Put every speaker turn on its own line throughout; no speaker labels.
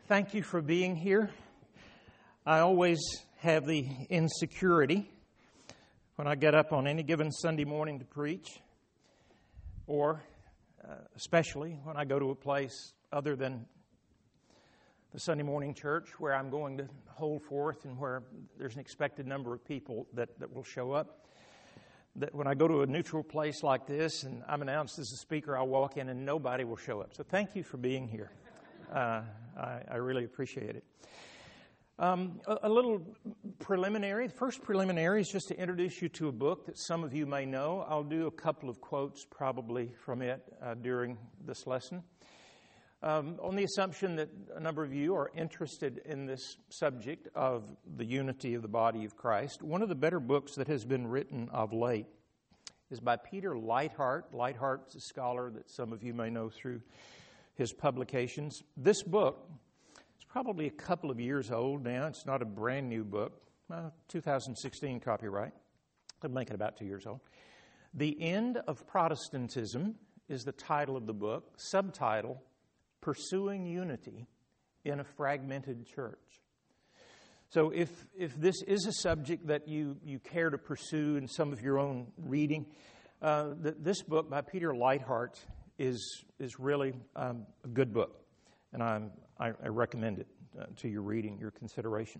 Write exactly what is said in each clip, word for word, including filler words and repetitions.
Thank you for being here. I always have the insecurity when I get up on any given Sunday morning to preach, or uh, especially when I go to a place other than the Sunday morning church where I'm going to hold forth and where there's an expected number of people that, that will show up. That when I go to a neutral place like this and I'm announced as a speaker, I'll walk in and nobody will show up. So thank you for being here. Uh, I, I really appreciate it. Um, a, a little preliminary. The first preliminary is just to introduce you to a book that some of you may know. I'll do a couple of quotes probably from it uh, during this lesson. Um, on the assumption that a number of you are interested in this subject of the unity of the body of Christ, one of the better books that has been written of late is by Peter Leithart. Leithart's a scholar that some of you may know through his publications. This book is probably a couple of years old now. It's not a brand new book. Uh, two thousand sixteen copyright. I'd make it about two years old. The End of Protestantism is the title of the book. Subtitle, Pursuing Unity in a Fragmented Church. So if if this is a subject that you, you care to pursue in some of your own reading, uh, th- this book by Peter Leithart is is really um, a good book, and I'm, I, I recommend it uh, to your reading, your consideration.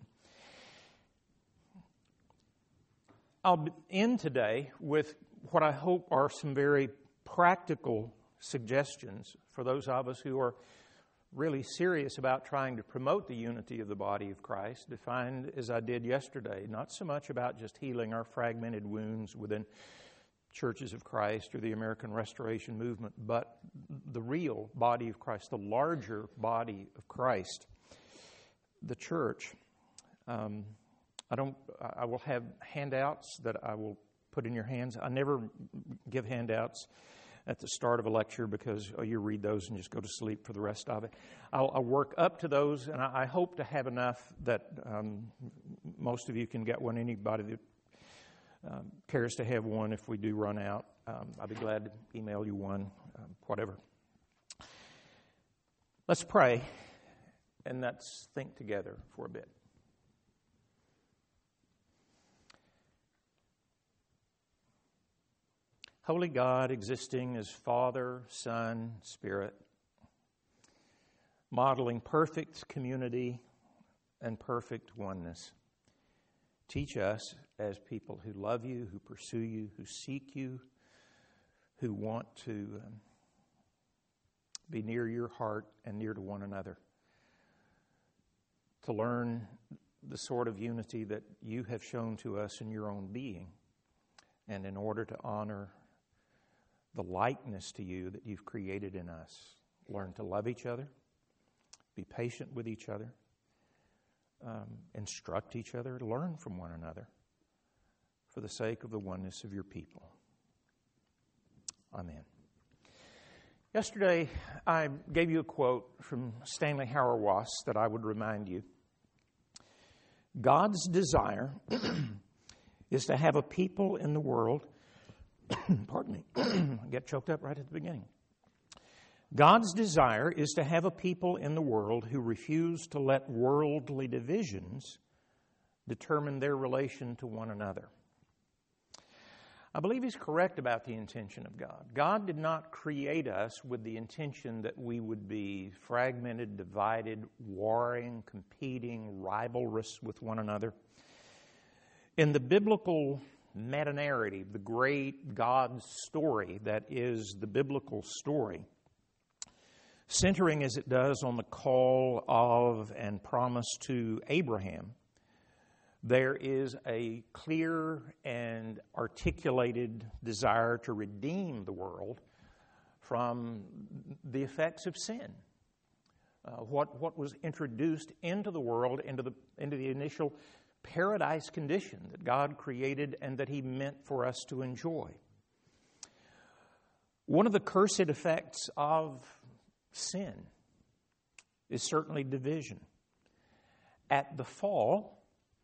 I'll end today with what I hope are some very practical suggestions for those of us who are really serious about trying to promote the unity of the body of Christ, defined as I did yesterday, not so much about just healing our fragmented wounds within Churches of Christ or the American Restoration Movement, but the real body of Christ, the larger body of Christ, the church. Um, I don't. I will have handouts that I will put in your hands. I never give handouts at the start of a lecture because oh, you read those and just go to sleep for the rest of it. I'll, I'll work up to those, and I, I hope to have enough that um, most of you can get one. Anybody that Um, cares to have one, if we do run out, um, I'll be glad to email you one, um, whatever. Let's pray, and let's think together for a bit. Holy God, existing as Father, Son, Spirit, modeling perfect community and perfect oneness, teach us as people who love you, who pursue you, who seek you, who want to um, be near your heart and near to one another, to learn the sort of unity that you have shown to us in your own being, and in order to honor the likeness to you that you've created in us, learn to love each other, be patient with each other, um, instruct each other, learn from one another, for the sake of the oneness of your people. Amen. Yesterday, I gave you a quote from Stanley Hauerwas that I would remind you. God's desire is to have a people in the world, pardon me, I get choked up right at the beginning. God's desire is to have a people in the world who refuse to let worldly divisions determine their relation to one another. I believe he's correct about the intention of God. God did not create us with the intention that we would be fragmented, divided, warring, competing, rivalrous with one another. In the biblical meta-narrative, the great God story that is the biblical story, centering as it does on the call of and promise to Abraham, there is a clear and articulated desire to redeem the world from the effects of sin. Uh, what, what was introduced into the world, into the, into the initial paradise condition that God created and that He meant for us to enjoy. One of the cursed effects of sin is certainly division. At the fall,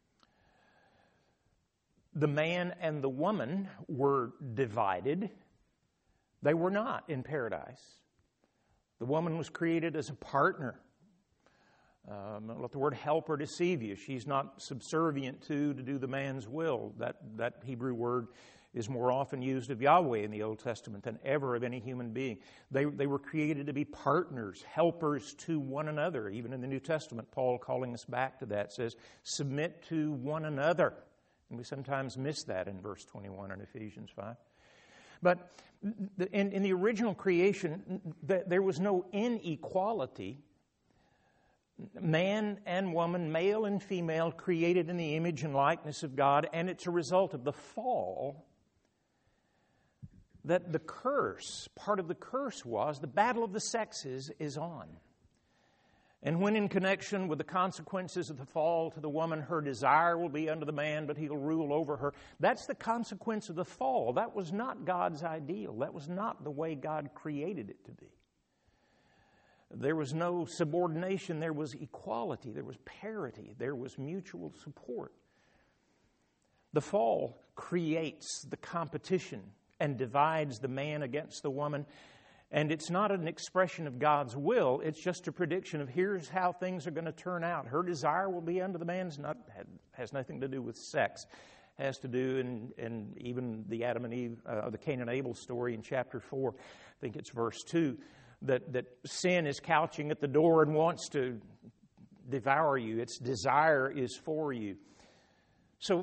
the man and the woman were divided. They were not in paradise. The woman was created as a partner Um, don't let the word helper deceive you. She's not subservient to to do the man's will. That, that Hebrew word is more often used of Yahweh in the Old Testament than ever of any human being. They, they were created to be partners, helpers to one another. Even in the New Testament, Paul, calling us back to that, says, submit to one another. And we sometimes miss that in verse twenty-one in Ephesians five. But in, in the original creation, there was no inequality. Man and woman, male and female, created in the image and likeness of God, and it's a result of the fall that the curse, part of the curse was, the battle of the sexes is on. And when in connection with the consequences of the fall to the woman, her desire will be unto the man, but he'll rule over her. That's the consequence of the fall. That was not God's ideal. That was not the way God created it to be. There was no subordination. There was equality. There was parity. There was mutual support. The fall creates the competition and divides the man against the woman. And it's not an expression of God's will. It's just a prediction of here's how things are going to turn out. Her desire will be unto the man's, not has nothing to do with sex. Has to do, in, in even the Adam and Eve, uh, the Cain and Abel story in chapter four, I think it's verse two, that, that sin is couching at the door and wants to devour you. Its desire is for you. So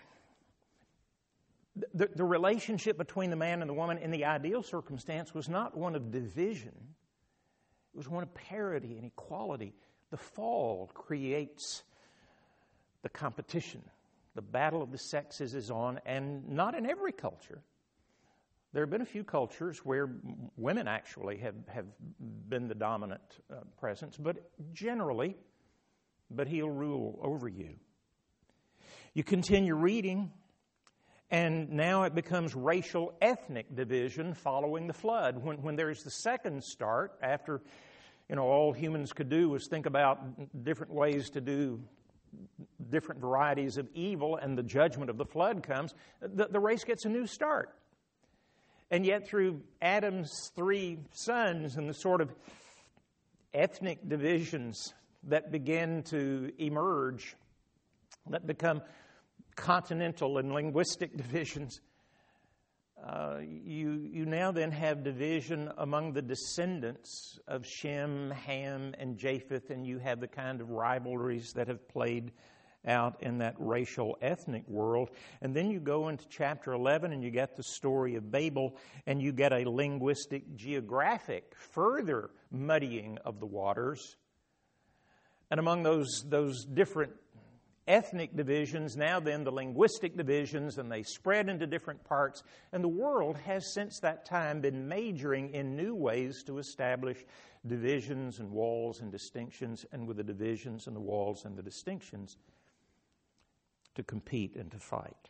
The, the relationship between the man and the woman in the ideal circumstance was not one of division. It was one of parity and equality. The fall creates the competition. The battle of the sexes is on, and not in every culture. There have been a few cultures where women actually have, have been the dominant uh, presence, but generally, but he'll rule over you. You continue reading, and now it becomes racial ethnic division following the flood. When, when there's the second start, after, you know, all humans could do was think about different ways to do different varieties of evil, and the judgment of the flood comes, the, the race gets a new start. And yet through Adam's three sons and the sort of ethnic divisions that begin to emerge, that become continental and linguistic divisions, uh, you you now then have division among the descendants of Shem, Ham, and Japheth, and you have the kind of rivalries that have played out in that racial ethnic world. And then you go into chapter eleven and you get the story of Babel, and you get a linguistic, geographic, further muddying of the waters. And among those those different ethnic divisions, now then the linguistic divisions, and they spread into different parts. And the world has since that time been majoring in new ways to establish divisions and walls and distinctions, and with the divisions and the walls and the distinctions to compete and to fight.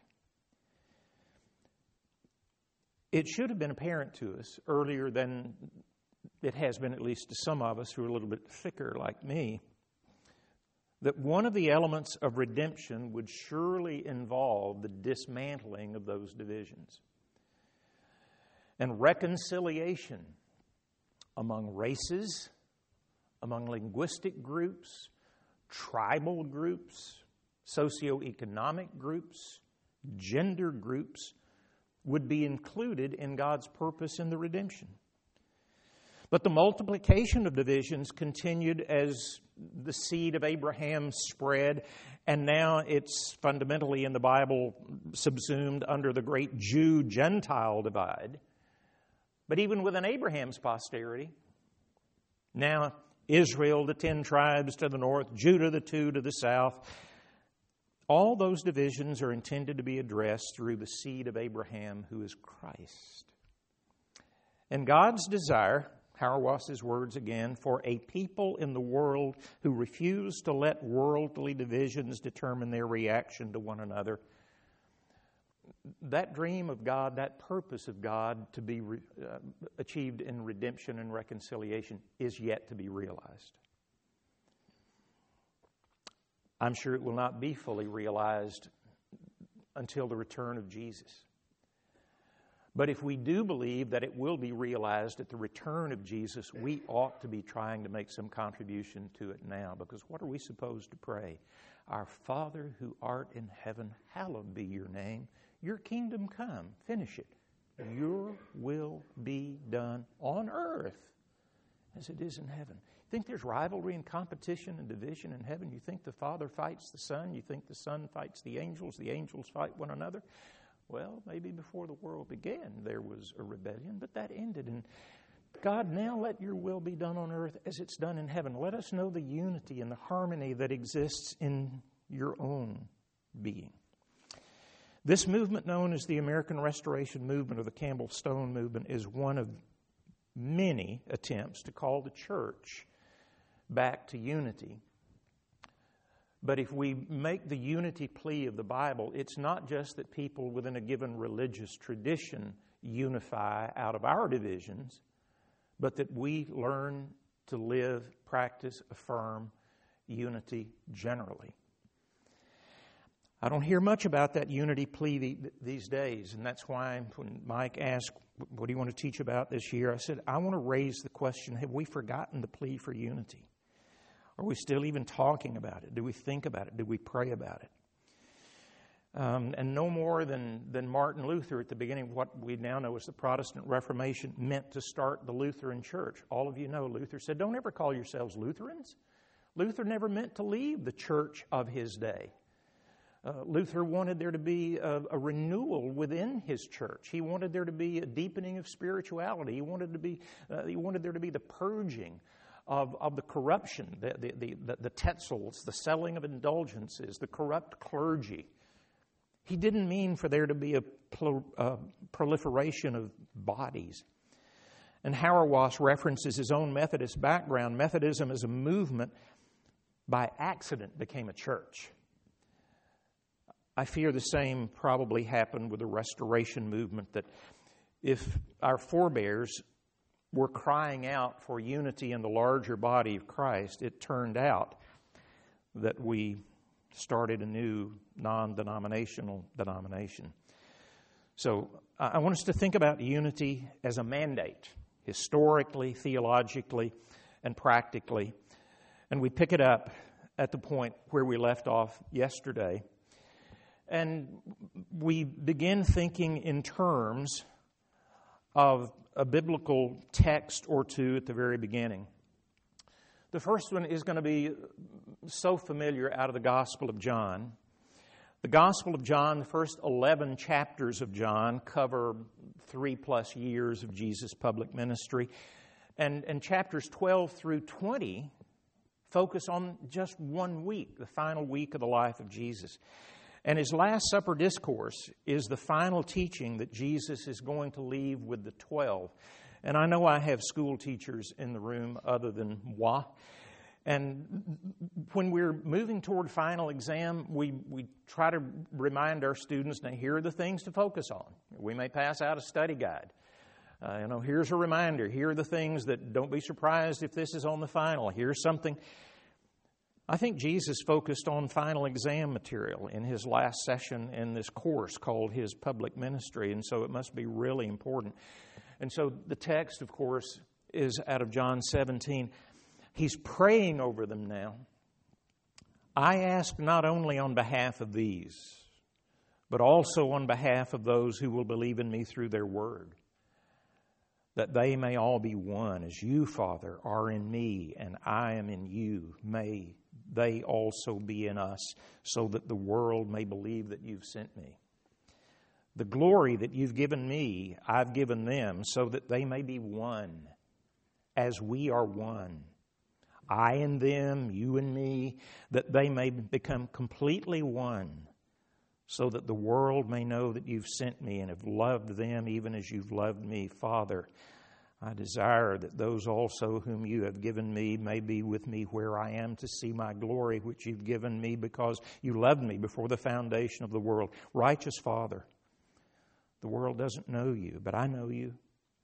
It should have been apparent to us earlier than it has been, at least to some of us who are a little bit thicker like me, that one of the elements of redemption would surely involve the dismantling of those divisions and reconciliation among races, among linguistic groups, tribal groups, socioeconomic groups, gender groups would be included in God's purpose in the redemption. But the multiplication of divisions continued as the seed of Abraham spread, and now it's fundamentally in the Bible subsumed under the great Jew-Gentile divide. But even within Abraham's posterity, now Israel, the ten tribes to the north, Judah, the two to the south, all those divisions are intended to be addressed through the seed of Abraham, who is Christ. And God's desire, Hauerwas's words again, for a people in the world who refuse to let worldly divisions determine their reaction to one another. That dream of God, that purpose of God to be re- uh, achieved in redemption and reconciliation is yet to be realized. I'm sure it will not be fully realized until the return of Jesus. But if we do believe that it will be realized at the return of Jesus, we ought to be trying to make some contribution to it now. Because what are we supposed to pray? Our Father who art in heaven, hallowed be your name. Your kingdom come. Finish it. Your will be done on earth as it is in heaven. You think there's rivalry and competition and division in heaven? You think the Father fights the Son? You think the Son fights the angels? The angels fight one another? Well, maybe before the world began there was a rebellion, but that ended. And God, now let your will be done on earth as it's done in heaven. Let us know the unity and the harmony that exists in your own being. This movement, known as the American Restoration Movement or the Campbell Stone Movement, is one of many attempts to call the church back to unity. But if we make the unity plea of the Bible, it's not just that people within a given religious tradition unify out of our divisions, but that we learn to live, practice, affirm unity generally. I don't hear much about that unity plea these days, and that's why when Mike asked, what do you want to teach about this year? I said, I want to raise the question, have we forgotten the plea for unity? Are we still even talking about it? Do we think about it? Do we pray about it? Um, and no more than, than Martin Luther at the beginning of what we now know as the Protestant Reformation meant to start the Lutheran Church. All of you know Luther said, don't ever call yourselves Lutherans. Luther never meant to leave the church of his day. Uh, Luther wanted there to be a, a renewal within his church. He wanted there to be a deepening of spirituality. He wanted to be. Uh, he wanted there to be the purging of, of the corruption, the the, the the the Tetzels, the selling of indulgences, the corrupt clergy. He didn't mean for there to be a pl- uh, proliferation of bodies. And Hauerwas references his own Methodist background. Methodism as a movement by accident became a church. I fear the same probably happened with the Restoration Movement, that if our forebears were crying out for unity in the larger body of Christ, it turned out that we started a new non-denominational denomination. So I want us to think about unity as a mandate, historically, theologically, and practically. And we pick it up at the point where we left off yesterday. And we begin thinking in terms of a biblical text or two at the very beginning. The first one is going to be so familiar out of the Gospel of John. The Gospel of John, the first eleven chapters of John, cover three plus years of Jesus' public ministry. And, and chapters twelve through twenty focus on just one week, the final week of the life of Jesus. And his Last Supper discourse is the final teaching that Jesus is going to leave with the twelve. And I know I have school teachers in the room other than moi. And when we're moving toward final exam, we, we try to remind our students, now here are the things to focus on. We may pass out a study guide. Uh, you know, here's a reminder. Here are the things that don't be surprised if this is on the final. Here's something. I think Jesus focused on final exam material in his last session in this course called his public ministry, and so it must be really important. And so the text, of course, is out of John seventeen. He's praying over them now. I ask not only on behalf of these, but also on behalf of those who will believe in me through their word, that they may all be one, as you, Father, are in me and I am in you. May they also be in us, so that the world may believe that you've sent me. The glory that you've given me, I've given them, so that they may be one, as we are one. I and them, you and me, that they may become completely one, so that the world may know that you've sent me and have loved them even as you've loved me. Father, I desire that those also whom you have given me may be with me where I am, to see my glory which you've given me because you loved me before the foundation of the world. Righteous Father, the world doesn't know you, but I know you.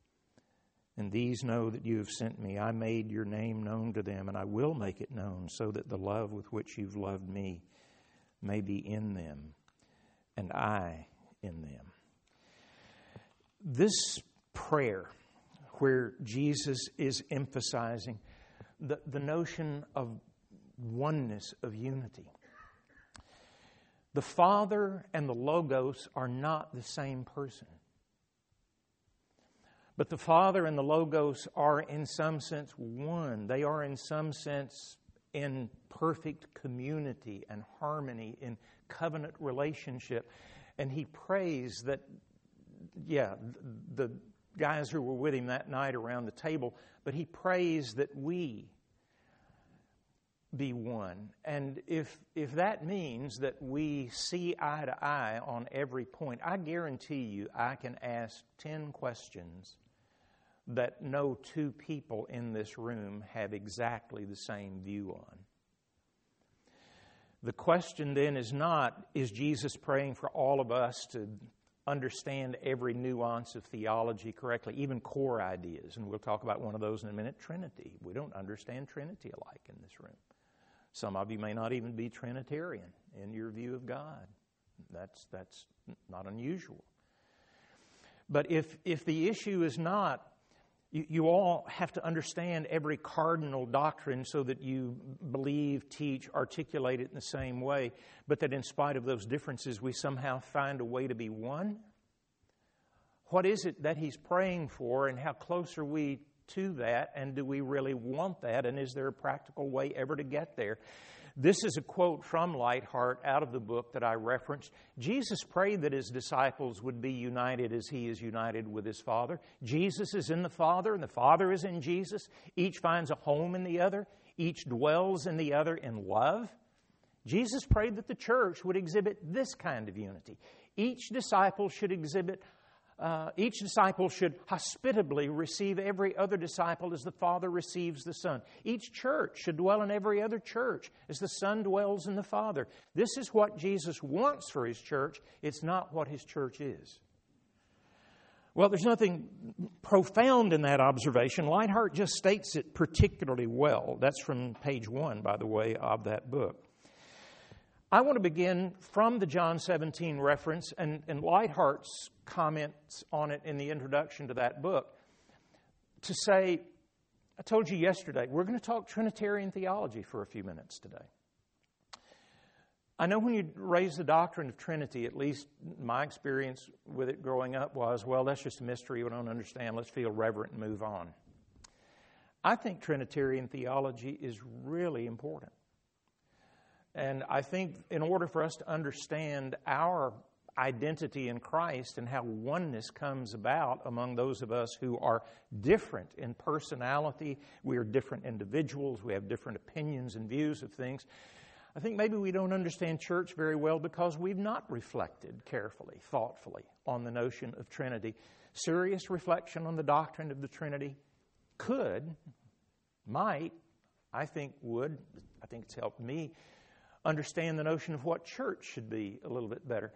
And these know that you have sent me. I made your name known to them, and I will make it known, so that the love with which you've loved me may be in them, and I in them. this prayer where Jesus is emphasizing the, the notion of oneness, of unity. The Father and the Logos are not the same person. But the Father and the Logos are in some sense one. They are in some sense in perfect community and harmony, in covenant relationship. And he prays that, yeah, the guys who were with him that night around the table, but he prays that we be one. And if if that means that we see eye to eye on every point, I guarantee you I can ask ten questions that no two people in this room have exactly the same view on. The question then is not, is Jesus praying for all of us to understand every nuance of theology correctly, even core ideas? And we'll talk about one of those in a minute, Trinity. We don't understand Trinity alike in this room. Some of you may not even be Trinitarian in your view of God. That's, that's not unusual. But if, if the issue is not, You, you all have to understand every cardinal doctrine so that you believe, teach, articulate it in the same way, but that in spite of those differences, we somehow find a way to be one. What is it that he's praying for, and how close are we to that, and do we really want that, and is there a practical way ever to get there? This is a quote from Lightheart out of the book that I referenced. Jesus prayed that his disciples would be united as he is united with his Father. Jesus is in the Father, and the Father is in Jesus. Each finds a home in the other. Each dwells in the other in love. Jesus prayed that the church would exhibit this kind of unity. Each disciple should exhibit Uh, each disciple should hospitably receive every other disciple as the Father receives the Son. Each church should dwell in every other church as the Son dwells in the Father. This is what Jesus wants for his church. It's not what his church is. Well, there's nothing profound in that observation. Lightheart just states it particularly well. That's from page one, by the way, of that book. I want to begin from the John seventeen reference and, and Lightheart's comments on it in the introduction to that book to say, I told you yesterday, we're going to talk Trinitarian theology for a few minutes today. I know when you raise the doctrine of Trinity, at least my experience with it growing up was, well, that's just a mystery we don't understand. Let's feel reverent and move on. I think Trinitarian theology is really important. And I think in order for us to understand our identity in Christ and how oneness comes about among those of us who are different in personality, we are different individuals, we have different opinions and views of things, I think maybe we don't understand church very well because we've not reflected carefully, thoughtfully on the notion of Trinity. Serious reflection on the doctrine of the Trinity could, might, I think would, I think it's helped me understand the notion of what church should be a little bit better.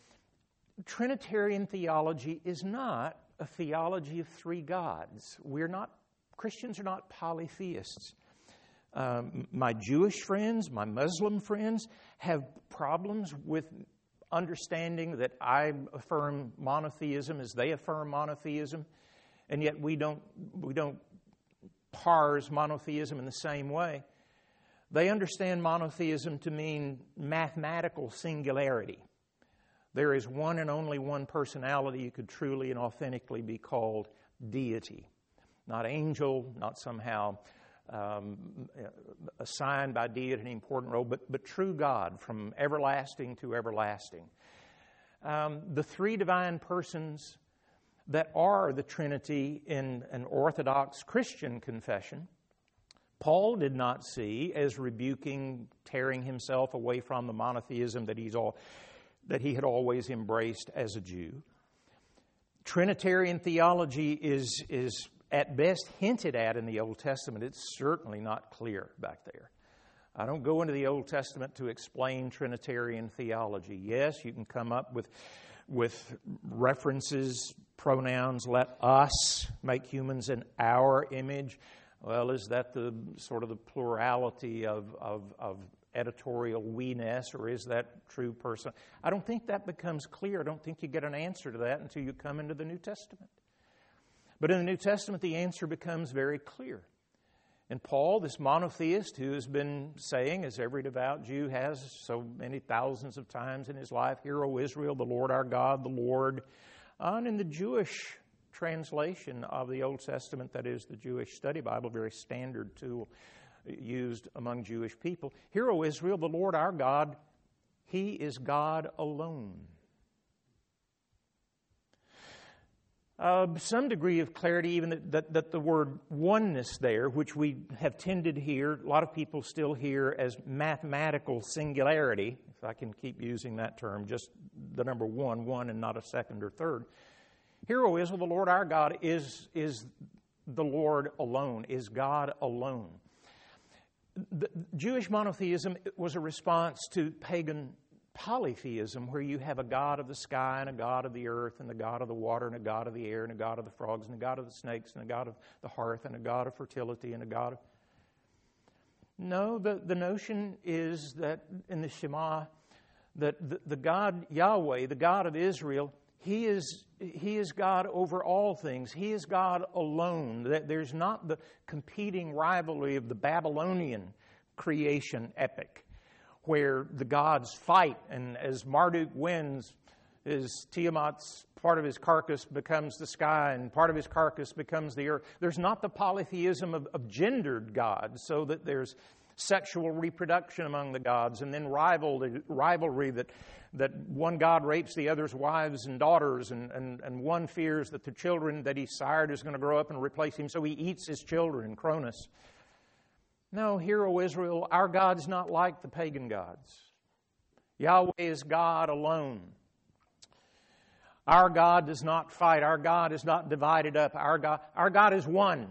Trinitarian theology is not a theology of three gods. We're not, Christians are not polytheists. Um, my Jewish friends, my Muslim friends have problems with understanding that I affirm monotheism as they affirm monotheism, and yet we don't we don't parse monotheism in the same way. They understand monotheism to mean mathematical singularity. There is one and only one personality who could truly and authentically be called deity. Not angel, not somehow um, assigned by deity an important role, but, but true God from everlasting to everlasting. Um, the three divine persons that are the Trinity in an Orthodox Christian confession, Paul did not see as rebuking, tearing himself away from the monotheism that he's all, that he had always embraced as a Jew. Trinitarian theology is, is at best hinted at in the Old Testament. It's certainly not clear back there. I don't go into the Old Testament to explain Trinitarian theology. Yes, you can come up with, with references, pronouns, let us make humans in our image. Well, is that the sort of the plurality of, of, of editorial we-ness, or is that true person? I don't think that becomes clear. I don't think you get an answer to that until you come into the New Testament. But in the New Testament, the answer becomes very clear. And Paul, this monotheist who has been saying, as every devout Jew has so many thousands of times in his life, "Hear, O Israel, the Lord our God, the Lord." And in the Jewish translation of the Old Testament, that is the Jewish study Bible, very standard tool used among Jewish people. "Hear, O Israel, the Lord our God, He is God alone." Uh, some degree of clarity, even that, that, that the word oneness there, which we have tended here, a lot of people still hear as mathematical singularity, if I can keep using that term, just the number one, one and not a second or third. "Hear, O Israel, the Lord our God is, is the Lord alone, is God alone." The Jewish monotheism was a response to pagan polytheism, where you have a God of the sky and a God of the earth and a God of the water and a God of the air and a God of the frogs and a God of the snakes and a God of the hearth and a God of fertility and a God of... No, the, the notion is that in the Shema, that the, the God Yahweh, the God of Israel, He is, He is God over all things. He is God alone. That there's not the competing rivalry of the Babylonian creation epic, where the gods fight, and as Marduk wins, his Tiamat's part of his carcass becomes the sky, and part of his carcass becomes the earth. There's not the polytheism of, of gendered gods, so that there's sexual reproduction among the gods, and then rivalry, rivalry that, that one god rapes the other's wives and daughters, and, and, and one fears that the children that he sired is going to grow up and replace him, so he eats his children, Cronus. No, hear, O Israel, our God's not like the pagan gods. Yahweh is God alone. Our God does not fight. Our God is not divided up. Our God, our God is one.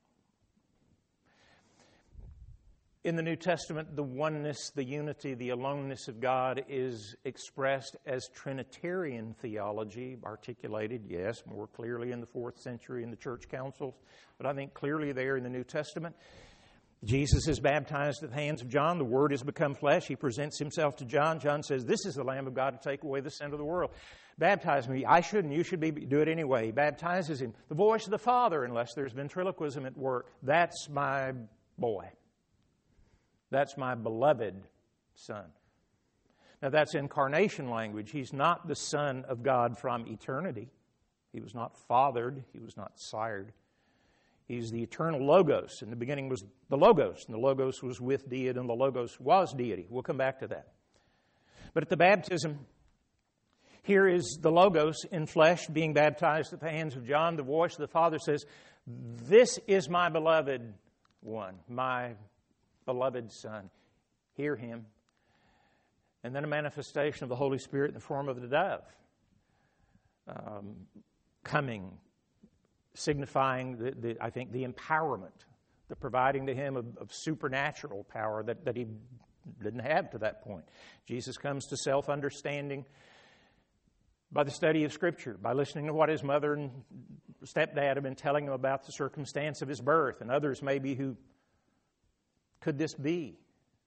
In the New Testament, the oneness, the unity, the aloneness of God is expressed as Trinitarian theology, articulated, yes, more clearly in the fourth century in the church councils, but I think clearly there in the New Testament. Jesus is baptized at the hands of John. The Word has become flesh. He presents Himself to John. John says, "This is the Lamb of God to take away the sin of the world. Baptize me." I shouldn't. You should be, do it anyway. He baptizes him. The voice of the Father, unless there's ventriloquism at work. That's my boy. That's my beloved Son. Now that's incarnation language. He's not the Son of God from eternity. He was not fathered. He was not sired. He's the eternal Logos. In the beginning was the Logos, and the Logos was with deity, and the Logos was deity. We'll come back to that. But at the baptism, here is the Logos in flesh being baptized at the hands of John. The voice of the Father says, "This is my beloved one, my beloved Son. Hear Him." And then a manifestation of the Holy Spirit in the form of the dove um, coming, signifying, the, the, I think, the empowerment, the providing to him of, of supernatural power that, that he didn't have to that point. Jesus comes to self-understanding by the study of Scripture, by listening to what his mother and stepdad have been telling him about the circumstance of his birth, and others maybe who, could this be?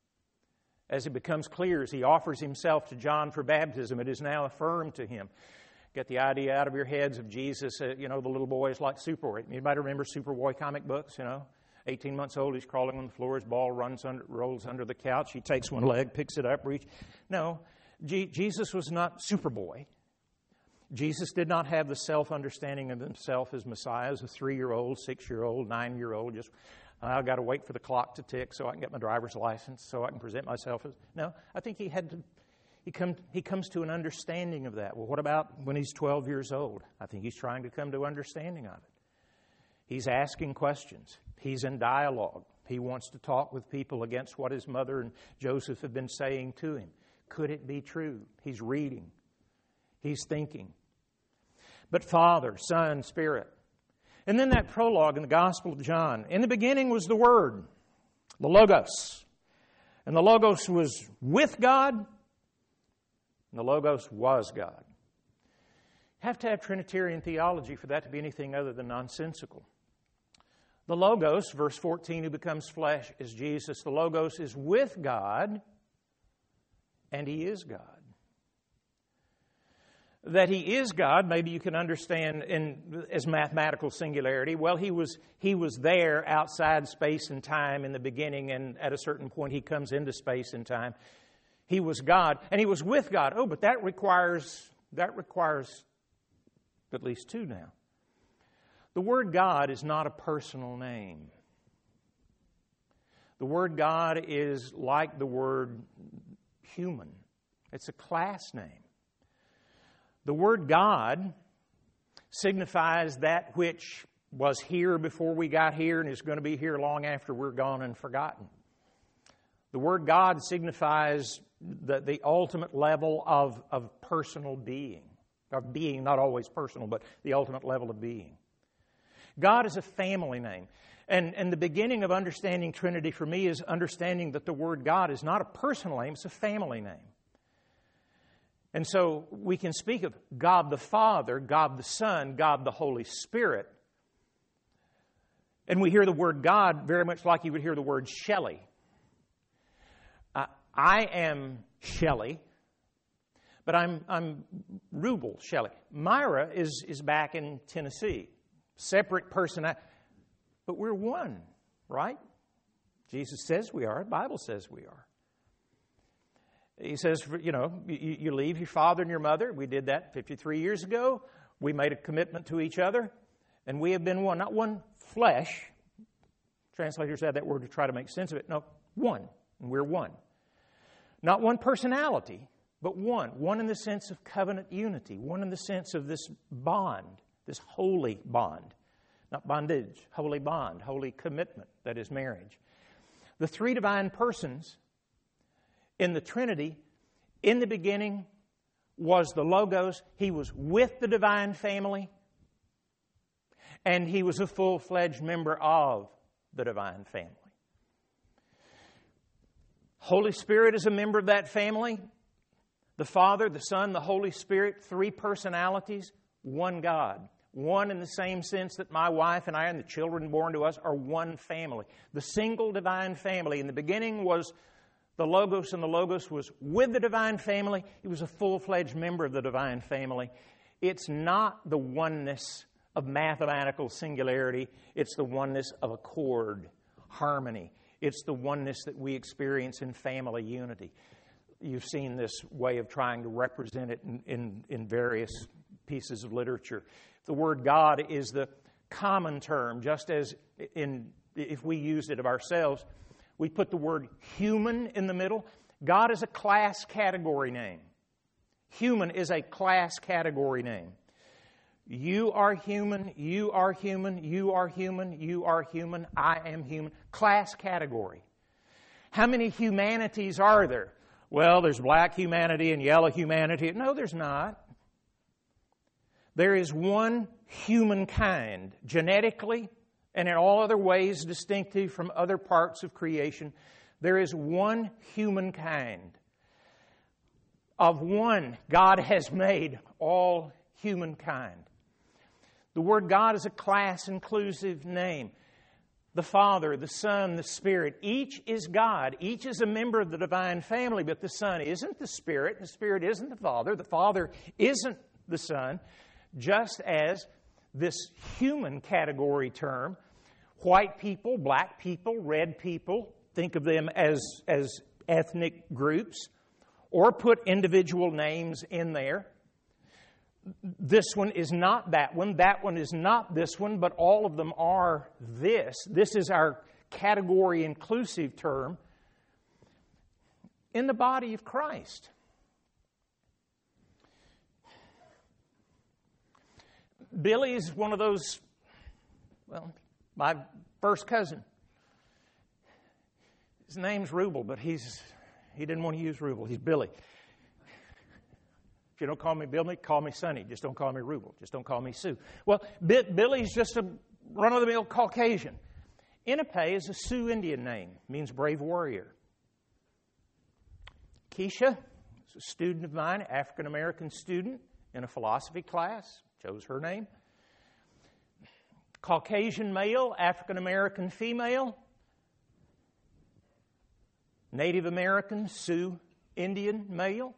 As it becomes clear, as he offers himself to John for baptism, it is now affirmed to him. Get the idea out of your heads of Jesus, uh, you know, the little boy is like Superboy. Anybody remember Superboy comic books, you know? eighteen months old, he's crawling on the floor, his ball runs under, rolls under the couch, he takes one leg, picks it up, reach. No, G- Jesus was not Superboy. Jesus did not have the self-understanding of himself as Messiah, as a three-year-old, six-year-old, nine-year-old, just, I've got to wait for the clock to tick so I can get my driver's license, so I can present myself as... No, I think he had to... He, come, he comes to an understanding of that. Well, what about when he's twelve years old? I think he's trying to come to understanding of it. He's asking questions. He's in dialogue. He wants to talk with people against what his mother and Joseph have been saying to him. Could it be true? He's reading. He's thinking. But Father, Son, Spirit. And then that prologue in the Gospel of John. In the beginning was the Word, the Logos. And the Logos was with God. And the Logos was God. You have to have Trinitarian theology for that to be anything other than nonsensical. The Logos, verse fourteen, who becomes flesh, is Jesus. The Logos is with God. and He is God. That He is God, maybe you can understand in, as mathematical singularity. Well, he was, he was there outside space and time in the beginning, and at a certain point He comes into space and time. He was God, and He was with God. Oh, but that requires, that requires at least two now. The word God is not a personal name. The word God is like the word human. It's a class name. The word God signifies that which was here before we got here and is going to be here long after we're gone and forgotten. The word God signifies the, the ultimate level of, of personal being. Of being, not always personal, but the ultimate level of being. God is a family name. And, and the beginning of understanding Trinity for me is understanding that the word God is not a personal name, it's a family name. And so we can speak of God the Father, God the Son, God the Holy Spirit. And we hear the word God very much like you would hear the word Shelley. Uh, I am Shelley, but I'm I'm Rubel Shelley. Myra is, is back in Tennessee. Separate person, but we're one, right? Jesus says we are. The Bible says we are. He says, you know, you, you leave your father and your mother. We did that fifty-three years ago. We made a commitment to each other, and we have been one. Not one flesh. Translators add that word to try to make sense of it. No, one, and we're one. Not one personality, but one. One in the sense of covenant unity. One in the sense of this bond, this holy bond. Not bondage, holy bond, holy commitment that is marriage. The three divine persons in the Trinity, in the beginning was the Logos. He was with the divine family, and He was a full-fledged member of the divine family. Holy Spirit is a member of that family. The Father, the Son, the Holy Spirit, three personalities, one God. One in the same sense that my wife and I and the children born to us are one family. The single divine family. In the beginning was the Logos, and the Logos was with the divine family. He was a full-fledged member of the divine family. It's not the oneness of mathematical singularity. It's the oneness of accord, harmony. It's the oneness that we experience in family unity. You've seen this way of trying to represent it in, in, in various pieces of literature. The word God is the common term, just as in if we used it of ourselves, we put the word human in the middle. God is a class category name. Human is a class category name. You are human, you are human, you are human, you are human, I am human. Class category. How many humanities are there? Well, there's black humanity and yellow humanity. No, there's not. There is one humankind, genetically and in all other ways distinctive from other parts of creation. There is one humankind. Of one, God has made all humankind. The word God is a class-inclusive name. The Father, the Son, the Spirit, each is God. Each is a member of the divine family, but the Son isn't the Spirit. The Spirit isn't the Father. The Father isn't the Son. Just as this human category term, white people, black people, red people, think of them as, as ethnic groups, or put individual names in there. This one is not that one. That one is not this one, but all of them are this. This is our category inclusive term in the body of Christ. Billy is one of those, well, my first cousin. His name's Rubel, but he's he didn't want to use Rubel. He's Billy. If you don't call me Billy, call me Sonny. Just don't call me Rubel. Just don't call me Sue. Well, B- Billy's just a run-of-the-mill Caucasian. Inepe is a Sioux Indian name. It means brave warrior. Keisha is a student of mine, African-American student in a philosophy class. Chose her name. Caucasian male, African-American female, Native American, Sioux Indian male.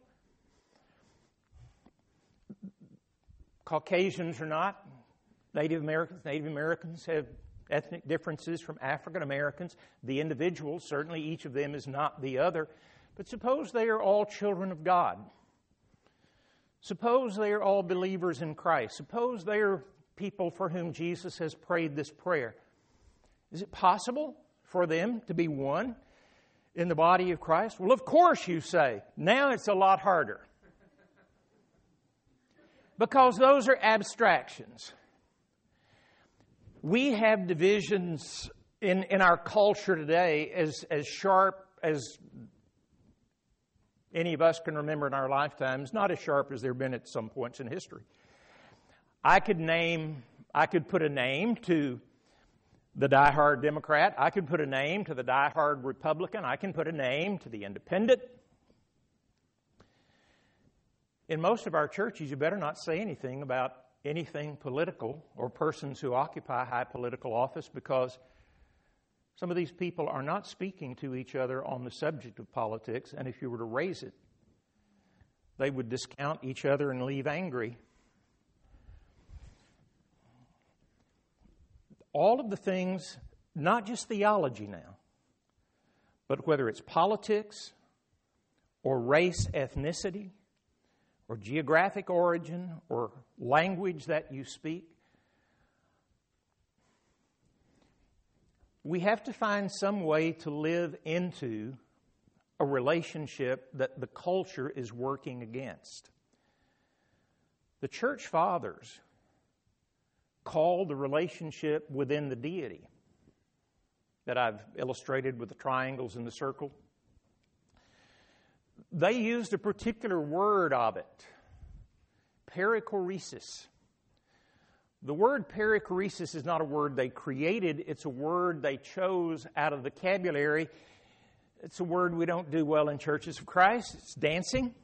Caucasians are not. Native Americans, Native Americans have ethnic differences from African Americans. The individuals, certainly each of them is not the other. But suppose they are all children of God. Suppose they are all believers in Christ. Suppose they are people for whom Jesus has prayed this prayer. Is it possible for them to be one in the body of Christ? Well, of course, you say. Now it's a lot harder. Because those are abstractions. We have divisions in, in our culture today as, as sharp as any of us can remember in our lifetimes, not as sharp as they've been at some points in history. I could name, I could put a name to the diehard Democrat. I could put a name to the diehard Republican. I can put a name to the independent. In most of our churches, you better not say anything about anything political or persons who occupy high political office, because some of these people are not speaking to each other on the subject of politics, and if you were to raise it, they would discount each other and leave angry. All of the things, not just theology now, but whether it's politics or race, ethnicity, or geographic origin, or language that you speak, we have to find some way to live into a relationship that the culture is working against. The church fathers called the relationship within the deity that I've illustrated with the triangles and the circle. They used a particular word of it, perichoresis. The word perichoresis is not a word they created. It's a word they chose out of the vocabulary. It's a word we don't do well in churches of Christ. It's dancing.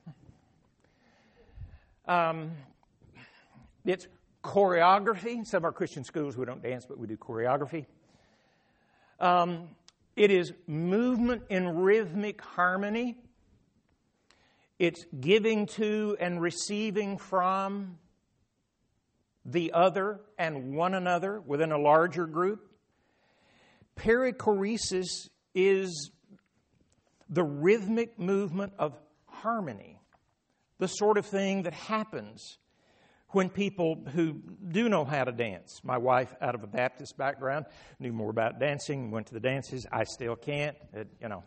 Um, it's choreography. In some of our Christian schools we don't dance, but we do choreography. Um, it is movement in rhythmic harmony. It's giving to and receiving from the other and one another within a larger group. Perichoresis is the rhythmic movement of harmony, the sort of thing that happens when people who do know how to dance. My wife, out of a Baptist background, knew more about dancing, went to the dances. I still can't, it, you know.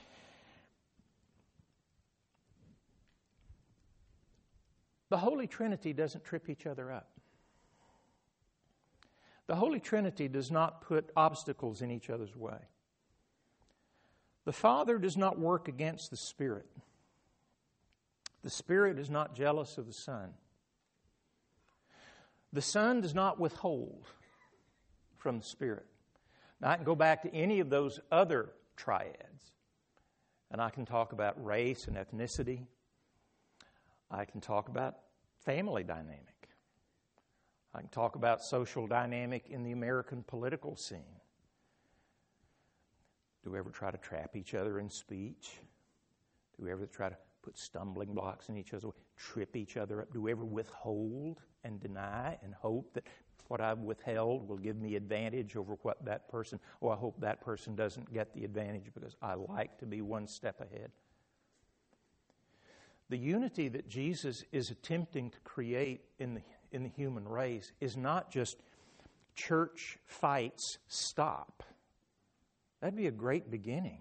The Holy Trinity doesn't trip each other up. The Holy Trinity does not put obstacles in each other's way. The Father does not work against the Spirit. The Spirit is not jealous of the Son. The Son does not withhold from the Spirit. Now, I can go back to any of those other triads, and I can talk about race and ethnicity. I can talk about family dynamic. I can talk about social dynamic in the American political scene. Do we ever try to trap each other in speech? Do we ever try to put stumbling blocks in each other's way, trip each other up? Do we ever withhold and deny and hope that what I've withheld will give me advantage over what that person, oh, I hope that person doesn't get the advantage because I like to be one step ahead? The unity that Jesus is attempting to create in the, in the human race is not just church fights stop. That'd be a great beginning.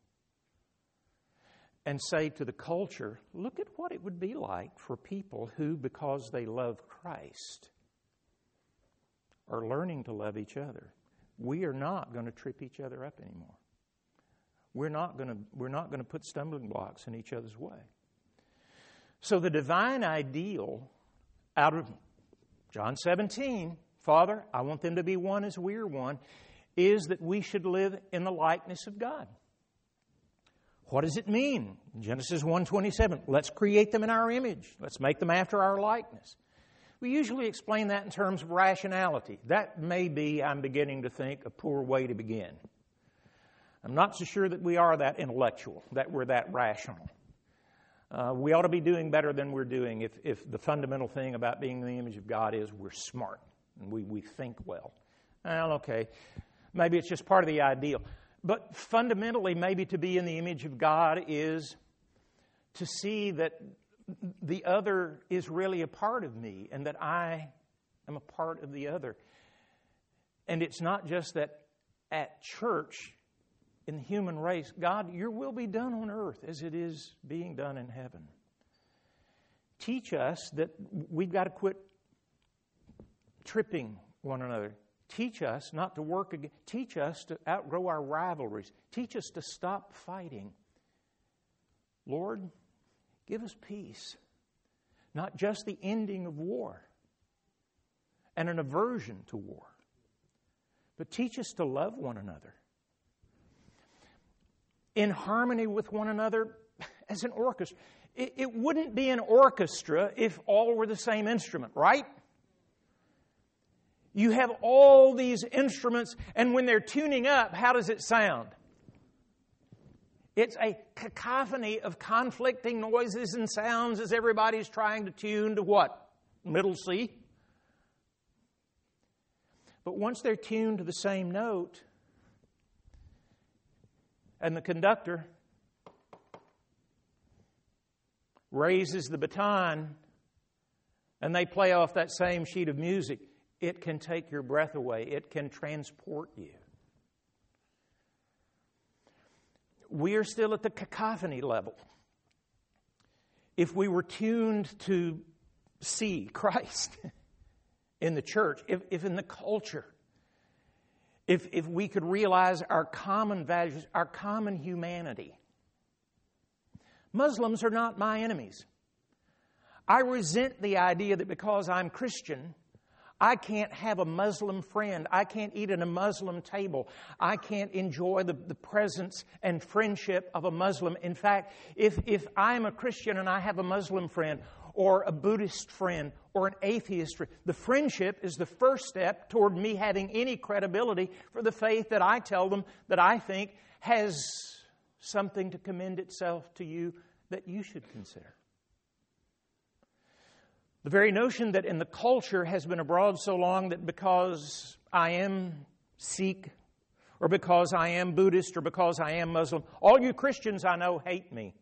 And say to the culture, look at what it would be like for people who, because they love Christ, are learning to love each other. We are not going to trip each other up anymore. We're not going to, we're not going to put stumbling blocks in each other's way. So the divine ideal out of John seventeen, Father, I want them to be one as we are one, is that we should live in the likeness of God. What does it mean? Genesis one twenty-seven, let's create them in our image. Let's make them after our likeness. We usually explain that in terms of rationality. That may be, I'm beginning to think, a poor way to begin. I'm not so sure that we are that intellectual, that we're that rational. Uh, we ought to be doing better than we're doing if, if the fundamental thing about being in the image of God is we're smart and we, we think well. Well, okay, maybe it's just part of the ideal. But fundamentally, maybe to be in the image of God is to see that the other is really a part of me and that I am a part of the other. And it's not just that at church, in the human race, God, your will be done on earth as it is being done in heaven. Teach us that we've got to quit tripping one another. Teach us not to work again. Teach us to outgrow our rivalries. Teach us to stop fighting. Lord, give us peace. Not just the ending of war and an aversion to war, but teach us to love one another in harmony with one another as an orchestra. It, it wouldn't be an orchestra if all were the same instrument, right? You have all these instruments, and when they're tuning up, how does it sound? It's a cacophony of conflicting noises and sounds as everybody's trying to tune to what? Middle C. But once they're tuned to the same note, and the conductor raises the baton, and they play off that same sheet of music, it can take your breath away. It can transport you. We are still at the cacophony level. If we were tuned to see Christ in the church, if, if in the culture, if, if we could realize our common values, our common humanity. Muslims are not my enemies. I resent the idea that because I'm Christian, I can't have a Muslim friend. I can't eat at a Muslim table. I can't enjoy the, the presence and friendship of a Muslim. In fact, if, if I'm a Christian and I have a Muslim friend or a Buddhist friend or an atheist friend, the friendship is the first step toward me having any credibility for the faith that I tell them that I think has something to commend itself to you that you should consider. The very notion that in the culture has been abroad so long that because I am Sikh or because I am Buddhist or because I am Muslim, all you Christians I know hate me.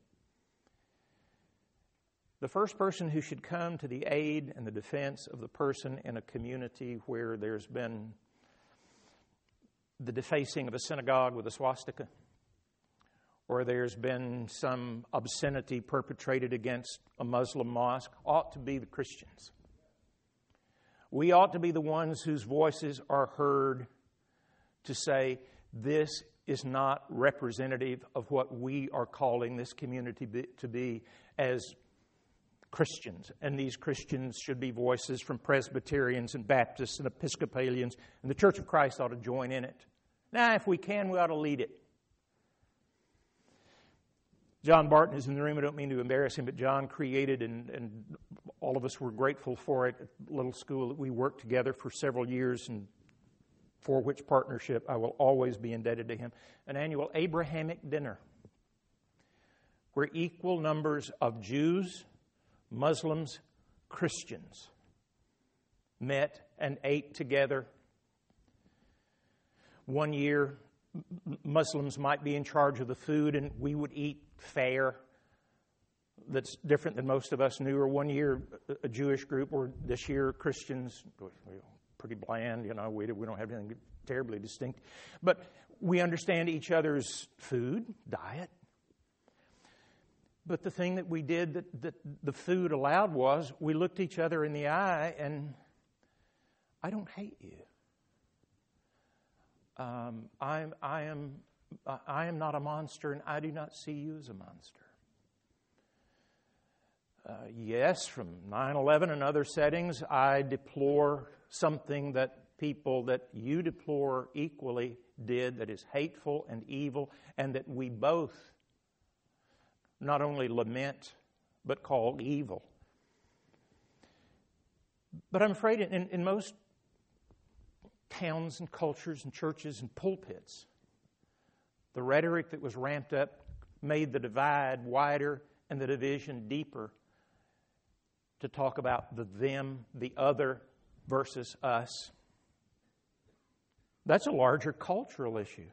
The first person who should come to the aid and the defense of the person in a community where there's been the defacing of a synagogue with a swastika, or there's been some obscenity perpetrated against a Muslim mosque, ought to be the Christians. We ought to be the ones whose voices are heard to say, this is not representative of what we are calling this community to be as Christians. And these Christians should be voices from Presbyterians and Baptists and Episcopalians, and the Church of Christ ought to join in it. Now, if we can, we ought to lead it. John Barton is in the room. I don't mean to embarrass him, but John created, and, and all of us were grateful for it, a little school that we worked together for several years, and for which partnership I will always be indebted to him, an annual Abrahamic dinner where equal numbers of Jews, Muslims, Christians met and ate together. One year, Muslims might be in charge of the food, and we would eat fare that's different than most of us knew. Or one year, a Jewish group, or this year, Christians, pretty bland, you know, we, we don't have anything terribly distinct. But we understand each other's food, diet. But the thing that we did that, that the food allowed was we looked each other in the eye and, I don't hate you. Um, I'm, I am, I am not a monster, and I do not see you as a monster. Uh, yes, from nine eleven and other settings, I deplore something that people that you deplore equally did that is hateful and evil, and that we both not only lament, but call evil. But I'm afraid in, in most towns and cultures and churches and pulpits, the rhetoric that was ramped up made the divide wider and the division deeper to talk about the them, the other versus us. That's a larger cultural issue.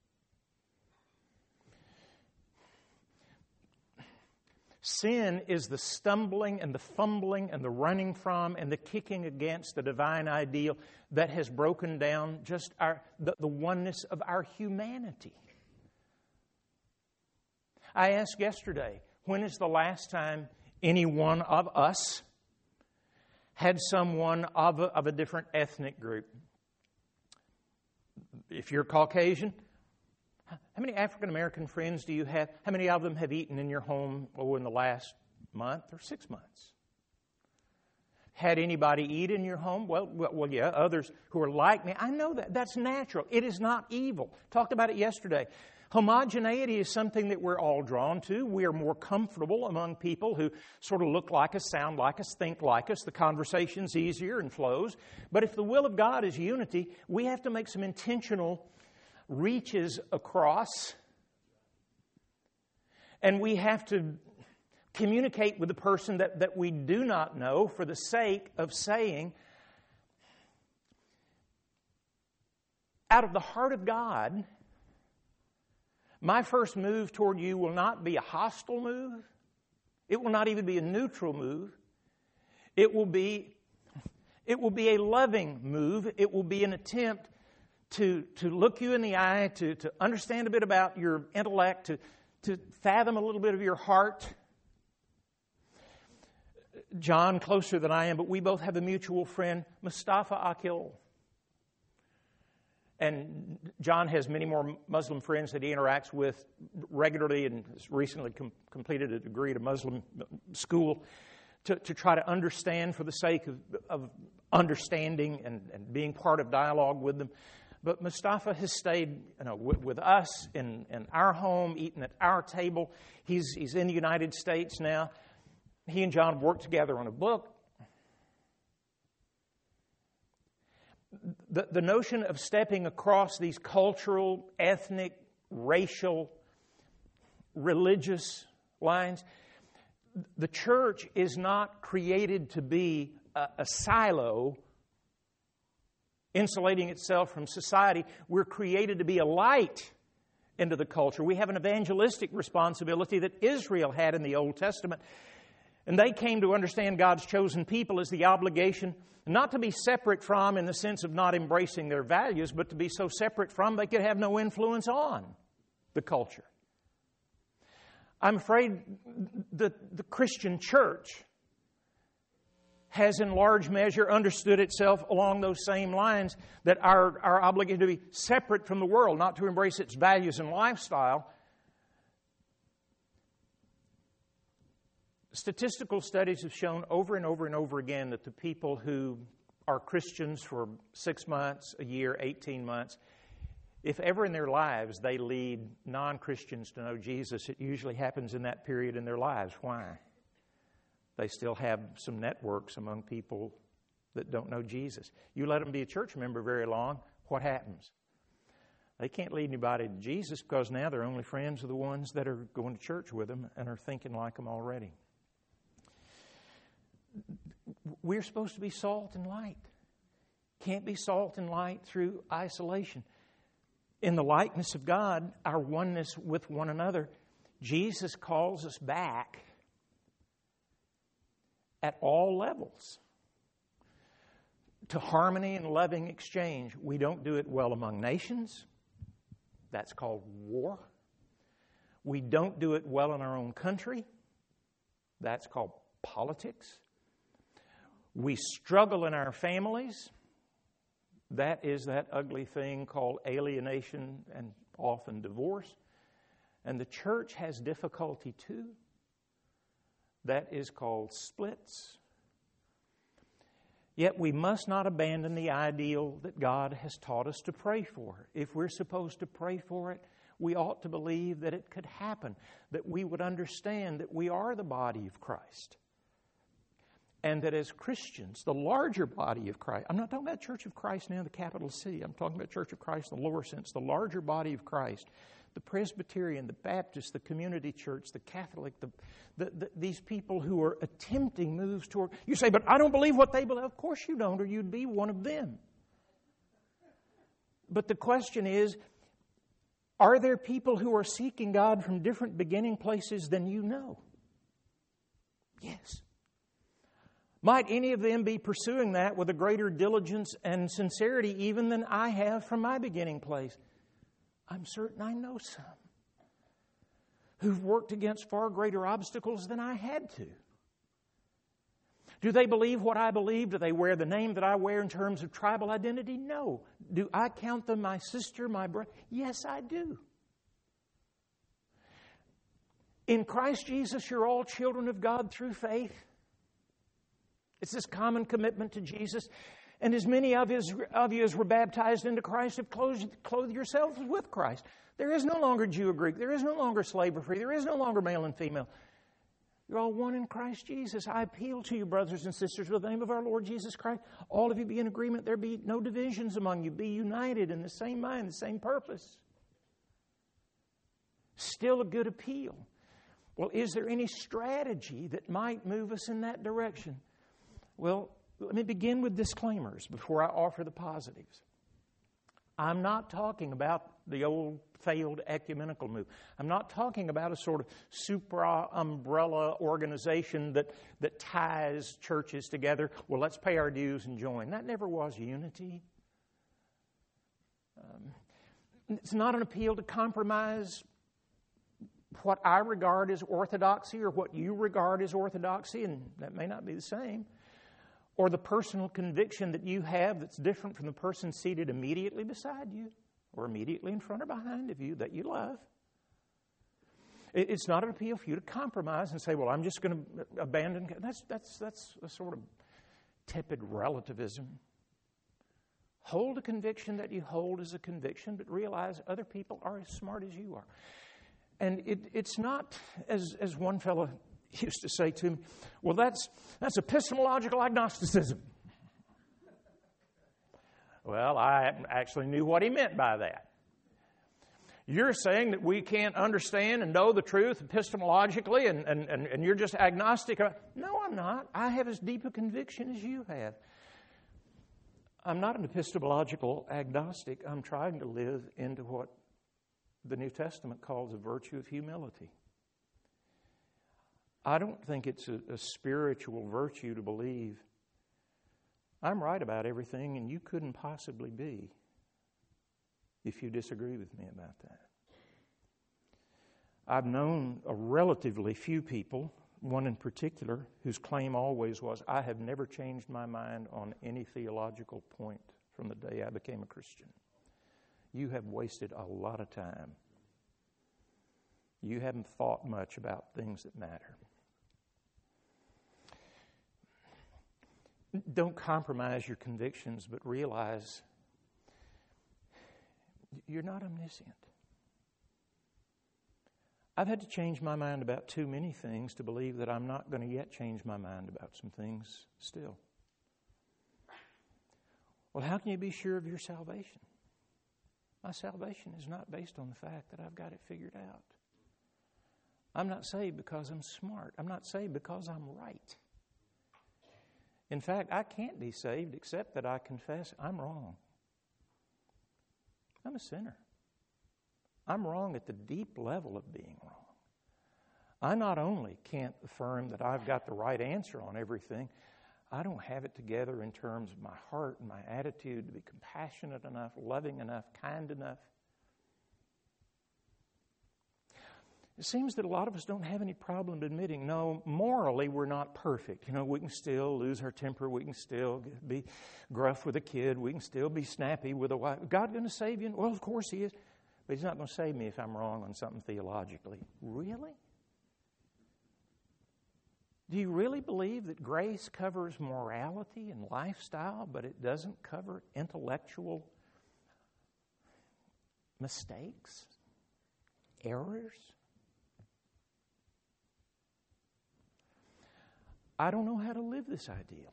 Sin is the stumbling and the fumbling and the running from and the kicking against the divine ideal that has broken down just our the, the oneness of our humanity. I asked yesterday, when is the last time any one of us had someone of a, of a different ethnic group? If you're Caucasian, how many African American friends do you have? How many of them have eaten in your home oh, in the last month or six months? Had anybody eat in your home? Well, well, well, yeah, others who are like me. I know that. That's natural. It is not evil. Talked about it yesterday. Homogeneity is something that we're all drawn to. We are more comfortable among people who sort of look like us, sound like us, think like us. The conversation's easier and flows. But if the will of God is unity, we have to make some intentional reaches across, and we have to communicate with the person that, that we do not know for the sake of saying, out of the heart of God, my first move toward you will not be a hostile move. It will not even be a neutral move. It will be, it will be a loving move. It will be an attempt To, to look you in the eye, to, to understand a bit about your intellect, to, to fathom a little bit of your heart. John, closer than I am, but we both have a mutual friend, Mustafa Akil. And John has many more Muslim friends that he interacts with regularly and has recently com- completed a degree at a Muslim school to, to try to understand for the sake of, of understanding and, and being part of dialogue with them. But Mustafa has stayed, you know, with, with us in, in our home, eating at our table. He's, he's in the United States now. He and John worked together on a book. The, the notion of stepping across these cultural, ethnic, racial, religious lines, the church is not created to be a, a silo insulating itself from society. We're created to be a light into the culture. We have an evangelistic responsibility that Israel had in the Old Testament. And they came to understand God's chosen people as the obligation not to be separate from in the sense of not embracing their values, but to be so separate from they could have no influence on the culture. I'm afraid the, the Christian church has in large measure understood itself along those same lines, that our, our obligation to be separate from the world, not to embrace its values and lifestyle. Statistical studies have shown over and over and over again that the people who are Christians for six months, a year, eighteen months, if ever in their lives they lead non-Christians to know Jesus, it usually happens in that period in their lives. Why? They still have some networks among people that don't know Jesus. You let them be a church member very long, what happens? They can't lead anybody to Jesus because now their only friends are the ones that are going to church with them and are thinking like them already. We're supposed to be salt and light. Can't be salt and light through isolation. In the likeness of God, our oneness with one another, Jesus calls us back at all levels to harmony and loving exchange. We don't do it well among nations. That's called war. We don't do it well in our own country. That's called politics. We struggle in our families. That is that ugly thing called alienation and often divorce. And the church has difficulty too. That is called splits. Yet we must not abandon the ideal that God has taught us to pray for. If we're supposed to pray for it, we ought to believe that it could happen, that we would understand that we are the body of Christ. And that as Christians, the larger body of Christ, I'm not talking about Church of Christ now, the capital C. I'm talking about Church of Christ in the lower sense, the larger body of Christ, the Presbyterian, the Baptist, the community church, the Catholic, the, the, the, these people who are attempting moves toward... You say, but I don't believe what they believe. Of course you don't, or you'd be one of them. But the question is, are there people who are seeking God from different beginning places than you know? Yes. Might any of them be pursuing that with a greater diligence and sincerity even than I have from my beginning place? I'm certain I know some who've worked against far greater obstacles than I had to. Do they believe what I believe? Do they wear the name that I wear in terms of tribal identity? No. Do I count them my sister, my brother? Yes, I do. In Christ Jesus, you're all children of God through faith. It's this common commitment to Jesus. And as many of, his, of you as were baptized into Christ have clothed, clothed yourselves with Christ. There is no longer Jew or Greek. There is no longer slave or free. There is no longer male and female. You're all one in Christ Jesus. I appeal to you, brothers and sisters, with the name of our Lord Jesus Christ. All of you be in agreement. There be no divisions among you. Be united in the same mind, the same purpose. Still a good appeal. Well, is there any strategy that might move us in that direction? Well, let me begin with disclaimers before I offer the positives. I'm not talking about the old failed ecumenical move. I'm not talking about a sort of supra-umbrella organization that, that ties churches together. Well, let's pay our dues and join. That never was unity. Um, it's not an appeal to compromise what I regard as orthodoxy or what you regard as orthodoxy, and that may not be the same, or the personal conviction that you have that's different from the person seated immediately beside you or immediately in front or behind of you that you love. It's not an appeal for you to compromise and say, well, I'm just going to abandon. That's, that's, that's a sort of tepid relativism. Hold a conviction that you hold as a conviction, but realize other people are as smart as you are. And it, it's not, as, as one fellow used to say to me, well, that's, that's epistemological agnosticism. Well, I actually knew what he meant by that. You're saying that we can't understand and know the truth epistemologically, and, and, and, and you're just agnostic. No, I'm not. I have as deep a conviction as you have. I'm not an epistemological agnostic. I'm trying to live into what the New Testament calls a virtue of humility. I don't think it's a, a spiritual virtue to believe I'm right about everything and you couldn't possibly be if you disagree with me about that. I've known a relatively few people, one in particular, whose claim always was, I have never changed my mind on any theological point from the day I became a Christian. You have wasted a lot of time. You haven't thought much about things that matter. Don't compromise your convictions, but realize you're not omniscient. I've had to change my mind about too many things to believe that I'm not going to yet change my mind about some things still. Well, how can you be sure of your salvation? My salvation is not based on the fact that I've got it figured out. I'm not saved because I'm smart. I'm not saved because I'm right. In fact, I can't be saved except that I confess I'm wrong. I'm a sinner. I'm wrong at the deep level of being wrong. I not only can't affirm that I've got the right answer on everything, I don't have it together in terms of my heart and my attitude to be compassionate enough, loving enough, kind enough. It seems that a lot of us don't have any problem admitting, no, morally we're not perfect. You know, we can still lose our temper. We can still be gruff with a kid. We can still be snappy with a wife. God going to save you? Well, of course He is. But He's not going to save me if I'm wrong on something theologically. Really? Do you really believe that grace covers morality and lifestyle, but it doesn't cover intellectual mistakes, errors? I don't know how to live this ideal.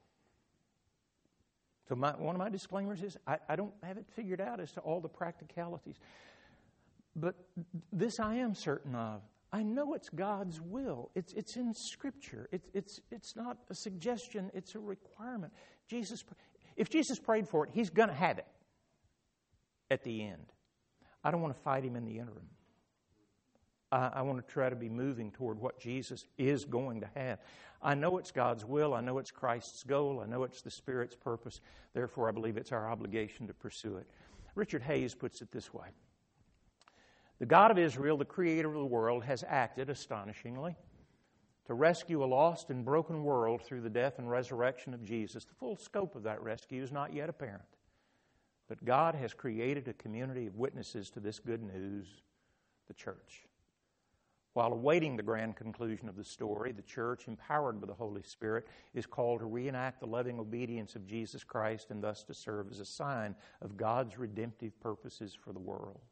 So my, one of my disclaimers is I, I don't have it figured out as to all the practicalities. But this I am certain of. I know it's God's will. It's, it's in Scripture. It's, it's, it's not a suggestion. It's a requirement. Jesus, if Jesus prayed for it, He's going to have it at the end. I don't want to fight Him in the interim. I, I want to try to be moving toward what Jesus is going to have. I know it's God's will. I know it's Christ's goal. I know it's the Spirit's purpose. Therefore, I believe it's our obligation to pursue it. Richard Hayes puts it this way. The God of Israel, the creator of the world, has acted astonishingly to rescue a lost and broken world through the death and resurrection of Jesus. The full scope of that rescue is not yet apparent. But God has created a community of witnesses to this good news, the church. While awaiting the grand conclusion of the story, the church, empowered by the Holy Spirit, is called to reenact the loving obedience of Jesus Christ and thus to serve as a sign of God's redemptive purposes for the world.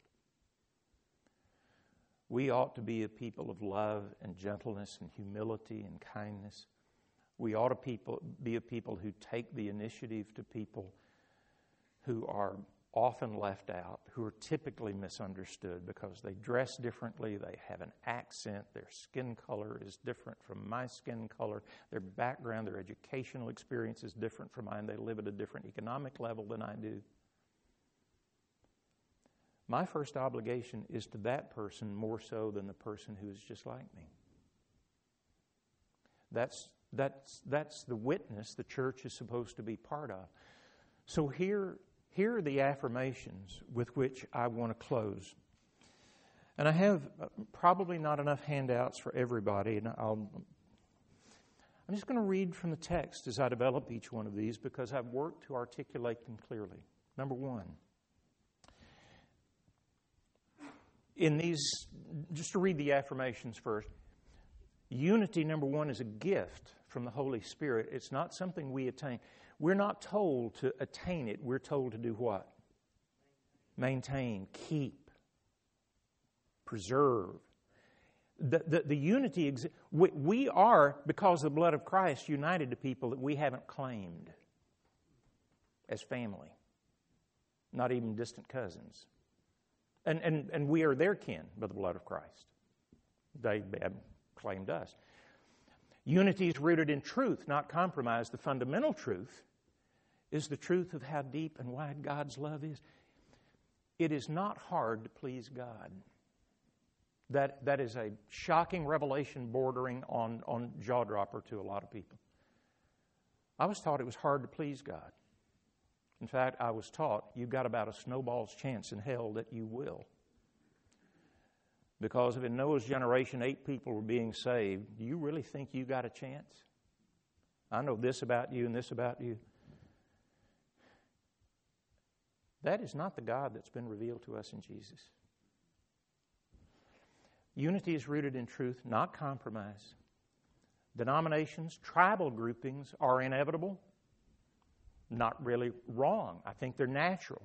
We ought to be a people of love and gentleness and humility and kindness. We ought to people, be a people who take the initiative to people who are often left out, who are typically misunderstood because they dress differently, they have an accent, their skin color is different from my skin color, their background, their educational experience is different from mine, they live at a different economic level than I do. My first obligation is to that person more so than the person who is just like me. That's, that's, that's the witness the church is supposed to be part of. So here, here are the affirmations with which I want to close. And I have probably not enough handouts for everybody, and I'll, I'm just going to read from the text as I develop each one of these because I've worked to articulate them clearly. Number one. In these, just to read the affirmations first, unity, number one, is a gift from the Holy Spirit. It's not something we attain. We're not told to attain it. We're told to do what? Maintain, keep, preserve. The, the, the unity, exi- we, we are, because of the blood of Christ, united to people that we haven't claimed as family, not even distant cousins. And, and, and we are their kin by the blood of Christ. They have claimed us. Unity is rooted in truth, not compromise. The fundamental truth is the truth of how deep and wide God's love is. It is not hard to please God. That, that is a shocking revelation bordering on, on jaw-dropper to a lot of people. I was taught it was hard to please God. In fact, I was taught you've got about a snowball's chance in hell that you will. Because if in Noah's generation eight people were being saved, do you really think you got a chance? I know this about you and this about you. That is not the God that's been revealed to us in Jesus. Unity is rooted in truth, not compromise. Denominations, tribal groupings are inevitable. Not really wrong. I think they're natural.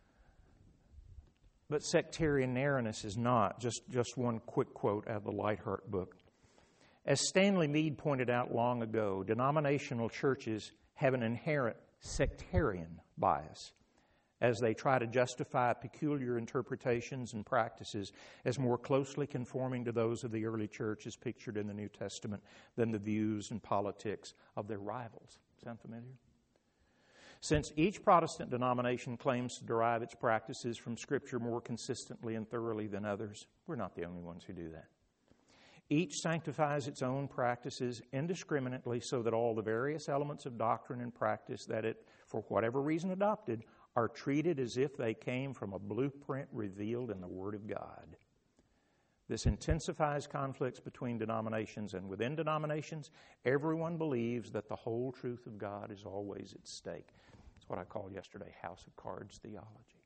But sectarian narrowness is not. Just, just one quick quote out of the Lightheart book. As Stanley Mead pointed out long ago, denominational churches have an inherent sectarian bias as they try to justify peculiar interpretations and practices as more closely conforming to those of the early church as pictured in the New Testament than the views and politics of their rivals. Sound familiar? Since each Protestant denomination claims to derive its practices from Scripture more consistently and thoroughly than others, we're not the only ones who do that. Each sanctifies its own practices indiscriminately so that all the various elements of doctrine and practice that it, for whatever reason, adopted are treated as if they came from a blueprint revealed in the Word of God. This intensifies conflicts between denominations, and within denominations, everyone believes that the whole truth of God is always at stake. That's what I called yesterday House of Cards theology.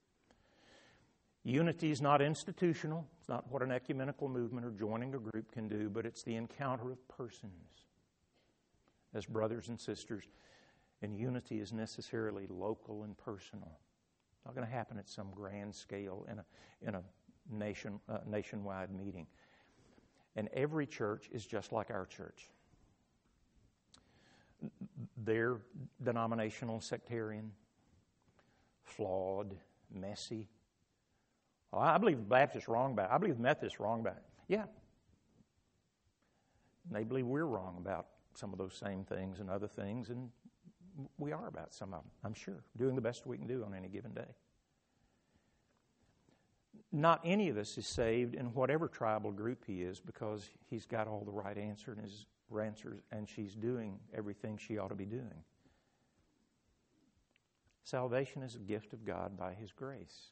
Unity is not institutional. It's not what an ecumenical movement or joining a group can do, but it's the encounter of persons as brothers and sisters. And unity is necessarily local and personal. It's not going to happen at some grand scale in a, in a nation, uh, nationwide meeting. And every church is just like our church. They're denominational, sectarian, flawed, messy, Well, I believe the Baptist's wrong about it. I believe the Methodist's wrong about it. Yeah. And they believe we're wrong about some of those same things and other things, and we are about some of them, I'm sure, doing the best we can do on any given day. Not any of us is saved in whatever tribal group he is because he's got all the right answer and his answers, and she's doing everything she ought to be doing. Salvation is a gift of God by His grace.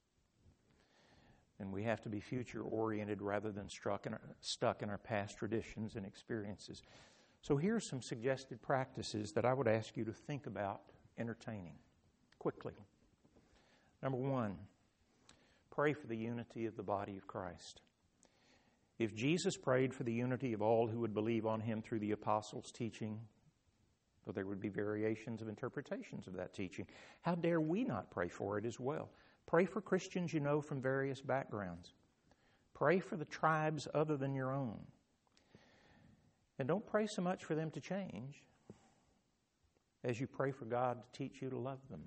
And we have to be future-oriented rather than stuck in, our, stuck in our past traditions and experiences. So here are some suggested practices that I would ask you to think about entertaining quickly. Number one, pray for the unity of the body of Christ. If Jesus prayed for the unity of all who would believe on Him through the apostles' teaching, well, there would be variations of interpretations of that teaching. How dare we not pray for it as well? Pray for Christians you know from various backgrounds. Pray for the tribes other than your own. And don't pray so much for them to change as you pray for God to teach you to love them.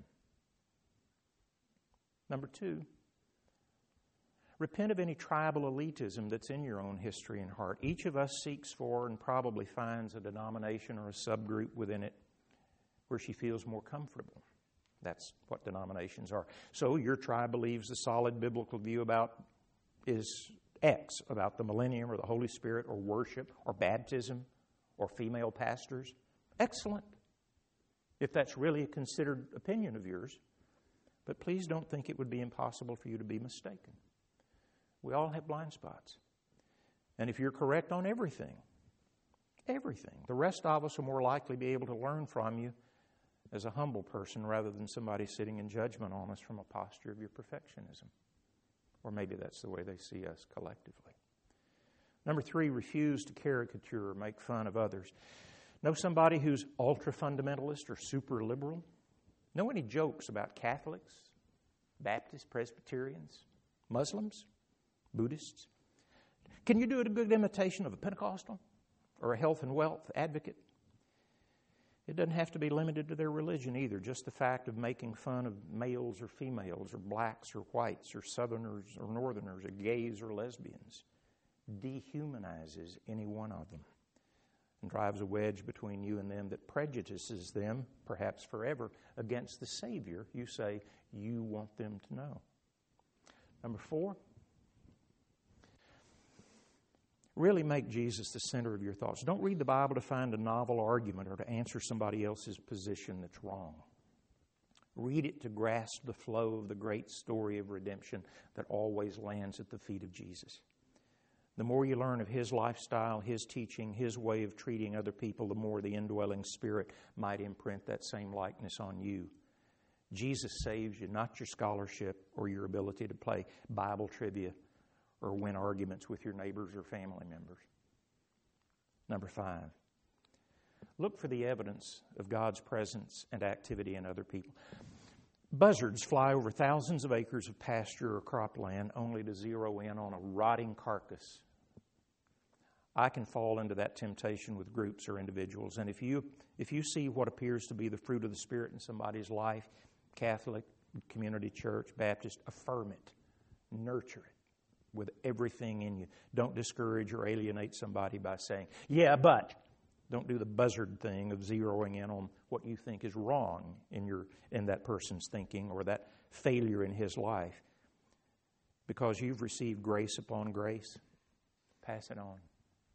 Number two, repent of any tribal elitism that's in your own history and heart. Each of us seeks for and probably finds a denomination or a subgroup within it where she feels more comfortable. That's what denominations are. So your tribe believes the solid biblical view about is X, about the millennium or the Holy Spirit or worship or baptism or female pastors. Excellent, if that's really a considered opinion of yours. But please don't think it would be impossible for you to be mistaken. We all have blind spots. And if you're correct on everything, everything, the rest of us are more likely to be able to learn from you as a humble person rather than somebody sitting in judgment on us from a posture of your perfectionism. Or maybe that's the way they see us collectively. Number three, refuse to caricature or make fun of others. Know somebody who's ultra-fundamentalist or super-liberal? Know any jokes about Catholics, Baptists, Presbyterians, Muslims, Buddhists? Can you do a good imitation of a Pentecostal or a health and wealth advocate? It doesn't have to be limited to their religion either. Just the fact of making fun of males or females or blacks or whites or southerners or northerners or gays or lesbians dehumanizes any one of them and drives a wedge between you and them that prejudices them, perhaps forever, against the Savior you say you want them to know. Number four, really make Jesus the center of your thoughts. Don't read the Bible to find a novel argument or to answer somebody else's position that's wrong. Read it to grasp the flow of the great story of redemption that always lands at the feet of Jesus. The more you learn of His lifestyle, His teaching, His way of treating other people, the more the indwelling Spirit might imprint that same likeness on you. Jesus saves you, not your scholarship or your ability to play Bible trivia or win arguments with your neighbors or family members. Number five, look for the evidence of God's presence and activity in other people. Buzzards fly over thousands of acres of pasture or cropland only to zero in on a rotting carcass. I can fall into that temptation with groups or individuals. And if you if you see what appears to be the fruit of the Spirit in somebody's life, Catholic, community church, Baptist, affirm it. Nurture it with everything in you. Don't discourage or alienate somebody by saying, yeah, but. Don't do the buzzard thing of zeroing in on what you think is wrong in your in that person's thinking or that failure in his life. Because you've received grace upon grace, pass it on.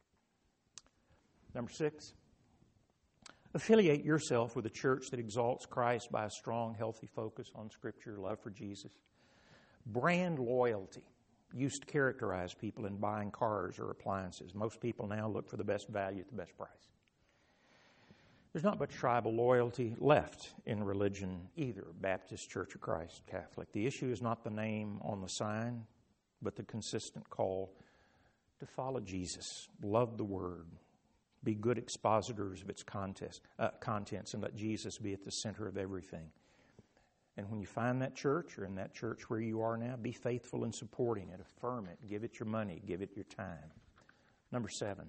Number six, affiliate yourself with a church that exalts Christ by a strong, healthy focus on Scripture, love for Jesus. Brand loyalty used to characterize people in buying cars or appliances. Most people now look for the best value at the best price. There's not much tribal loyalty left in religion either, Baptist, Church of Christ, Catholic. The issue is not the name on the sign, but the consistent call to follow Jesus, love the Word, be good expositors of its contest, uh, contents, and let Jesus be at the center of everything. And when you find that church or in that church where you are now, be faithful in supporting it, affirm it, give it your money, give it your time. Number seven,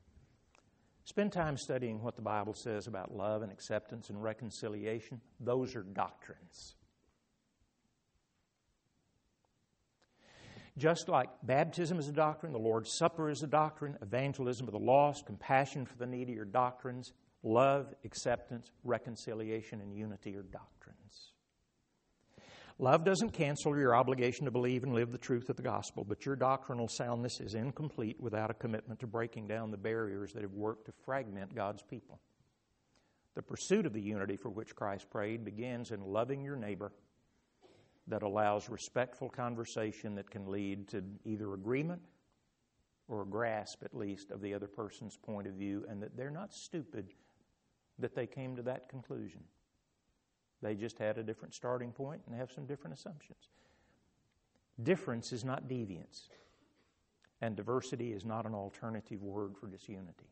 spend time studying what the Bible says about love and acceptance and reconciliation. Those are doctrines. Just like baptism is a doctrine, the Lord's Supper is a doctrine, evangelism of the lost, compassion for the needy are doctrines, love, acceptance, reconciliation, and unity are doctrines. Love doesn't cancel your obligation to believe and live the truth of the gospel, but your doctrinal soundness is incomplete without a commitment to breaking down the barriers that have worked to fragment God's people. The pursuit of the unity for which Christ prayed begins in loving your neighbor that allows respectful conversation that can lead to either agreement or a grasp, at least, of the other person's point of view, and that they're not stupid that they came to that conclusion. They just had a different starting point and have some different assumptions. Difference is not deviance, and diversity is not an alternative word for disunity.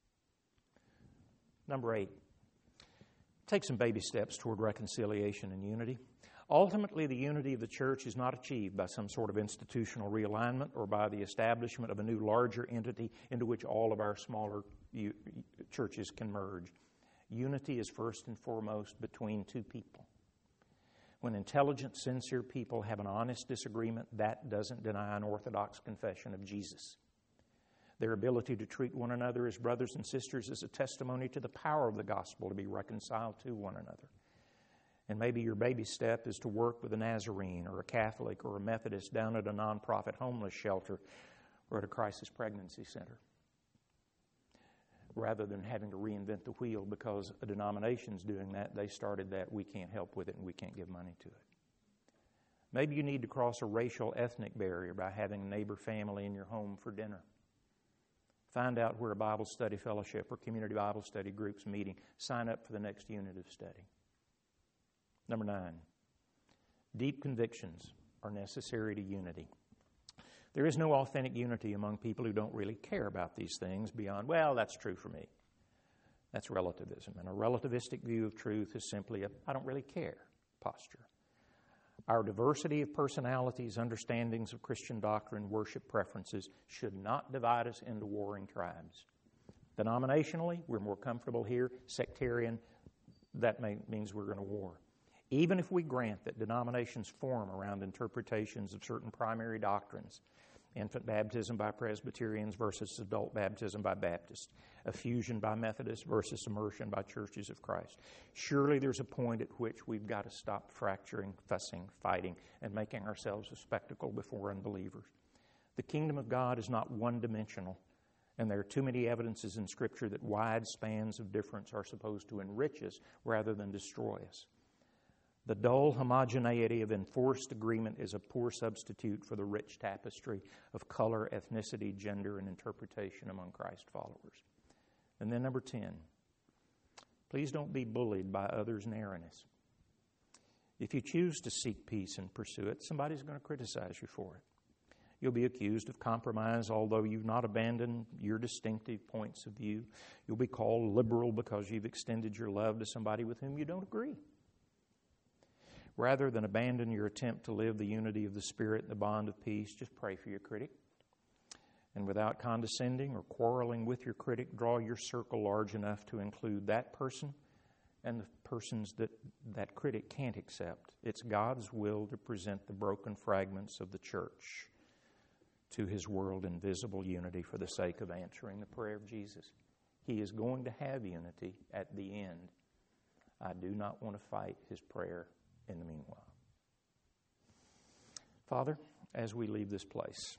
Number eight, take some baby steps toward reconciliation and unity. Ultimately, the unity of the church is not achieved by some sort of institutional realignment or by the establishment of a new larger entity into which all of our smaller u- churches can merge. Unity is first and foremost between two people. When intelligent, sincere people have an honest disagreement, that doesn't deny an orthodox confession of Jesus. Their ability to treat one another as brothers and sisters is a testimony to the power of the gospel to be reconciled to one another. And maybe your baby step is to work with a Nazarene or a Catholic or a Methodist down at a nonprofit homeless shelter or at a crisis pregnancy center, rather than having to reinvent the wheel because a denomination's doing that. They started that. We can't help with it and we can't give money to it. Maybe you need to cross a racial, ethnic barrier by having a neighbor family in your home for dinner. Find out where a Bible study fellowship or community Bible study group's meeting. Sign up for the next unit of study. Number nine, deep convictions are necessary to unity. There is no authentic unity among people who don't really care about these things beyond, well, that's true for me. That's relativism. And a relativistic view of truth is simply a I don't really care posture. Our diversity of personalities, understandings of Christian doctrine, worship preferences should not divide us into warring tribes. Denominationally, we're more comfortable here. Sectarian, that may, means we're going to war. Even if we grant that denominations form around interpretations of certain primary doctrines, infant baptism by Presbyterians versus adult baptism by Baptists, effusion by Methodists versus immersion by Churches of Christ, surely there's a point at which we've got to stop fracturing, fussing, fighting, and making ourselves a spectacle before unbelievers. The kingdom of God is not one-dimensional, and there are too many evidences in Scripture that wide spans of difference are supposed to enrich us rather than destroy us. The dull homogeneity of enforced agreement is a poor substitute for the rich tapestry of color, ethnicity, gender, and interpretation among Christ followers. And then number ten, please don't be bullied by others' narrowness. If you choose to seek peace and pursue it, somebody's going to criticize you for it. You'll be accused of compromise, although you've not abandoned your distinctive points of view. You'll be called liberal because you've extended your love to somebody with whom you don't agree. Rather than abandon your attempt to live the unity of the Spirit and the bond of peace, just pray for your critic. And without condescending or quarreling with your critic, draw your circle large enough to include that person and the persons that that critic can't accept. It's God's will to present the broken fragments of the church to His world in visible unity for the sake of answering the prayer of Jesus. He is going to have unity at the end. I do not want to fight His prayer in the meanwhile. Father, as we leave this place,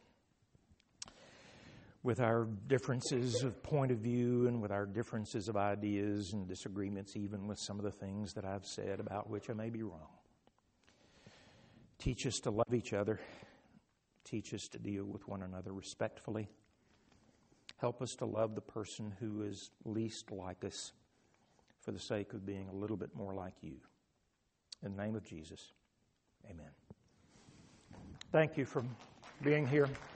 with our differences of point of view and with our differences of ideas and disagreements, even with some of the things that I've said about which I may be wrong, teach us to love each other. Teach us to deal with one another respectfully. Help us to love the person who is least like us for the sake of being a little bit more like you. In the name of Jesus, amen. Thank you for being here.